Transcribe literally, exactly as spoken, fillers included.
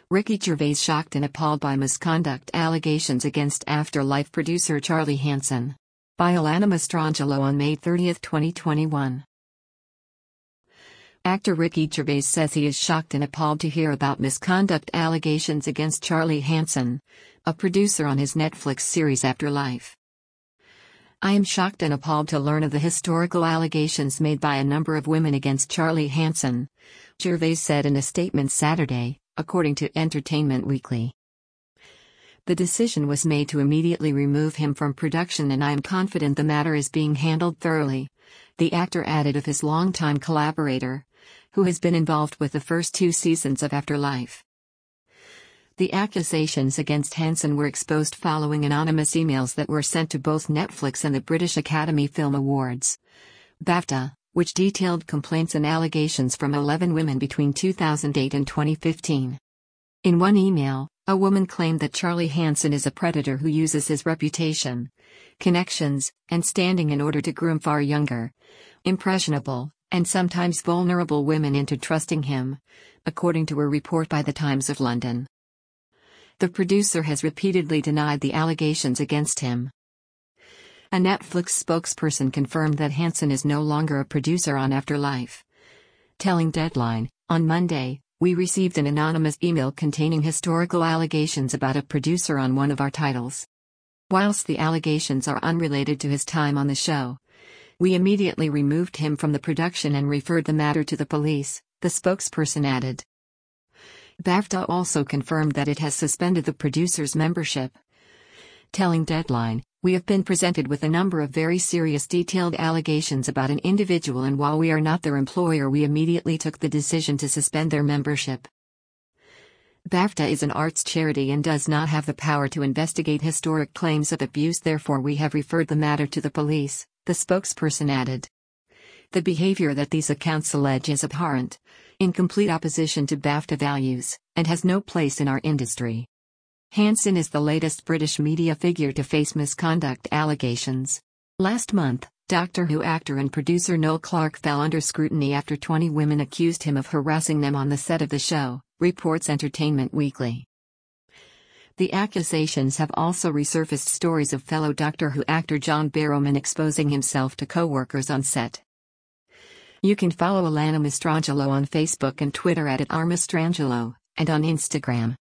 Ricky Gervais shocked and appalled by misconduct allegations against Afterlife producer Charlie Hanson. By Alana Mastrangelo on May thirtieth, twenty twenty-one. Actor Ricky Gervais says he is shocked and appalled to hear about misconduct allegations against Charlie Hanson, a producer on his Netflix series Afterlife. "I am shocked and appalled to learn of the historical allegations made by a number of women against Charlie Hanson," Gervais said in a statement Saturday, according to Entertainment Weekly. "The decision was made to immediately remove him from production, and I am confident the matter is being handled thoroughly," the actor added of his longtime collaborator, who has been involved with the first two seasons of Afterlife. The accusations against Hanson were exposed following anonymous emails that were sent to both Netflix and the British Academy Film Awards, BAFTA, which detailed complaints and allegations from eleven women between two thousand eight and twenty fifteen. In one email, a woman claimed that Charlie Hanson is a predator who uses his reputation, connections, and standing in order to groom far younger, impressionable, and sometimes vulnerable women into trusting him, according to a report by the Times of London. The producer has repeatedly denied the allegations against him. A Netflix spokesperson confirmed that Hanson is no longer a producer on Afterlife, telling Deadline, "On Monday, we received an anonymous email containing historical allegations about a producer on one of our titles. Whilst the allegations are unrelated to his time on the show, we immediately removed him from the production and referred the matter to the police," the spokesperson added. BAFTA also confirmed that it has suspended the producer's membership, telling Deadline, "We have been presented with a number of very serious detailed allegations about an individual, and while we are not their employer, we immediately took the decision to suspend their membership." BAFTA is an arts charity and does not have the power to investigate historic claims of abuse, therefore we have referred the matter to the police, the spokesperson added. "The behavior that these accounts allege is abhorrent, in complete opposition to BAFTA values, and has no place in our industry." Hanson is the latest British media figure to face misconduct allegations. Last month, Doctor Who actor and producer Noel Clarke fell under scrutiny after twenty women accused him of harassing them on the set of the show, reports Entertainment Weekly. The accusations have also resurfaced stories of fellow Doctor Who actor John Barrowman exposing himself to co-workers on set. You can follow Alana Mastrangelo on Facebook and Twitter at Mastrangelo, and on Instagram.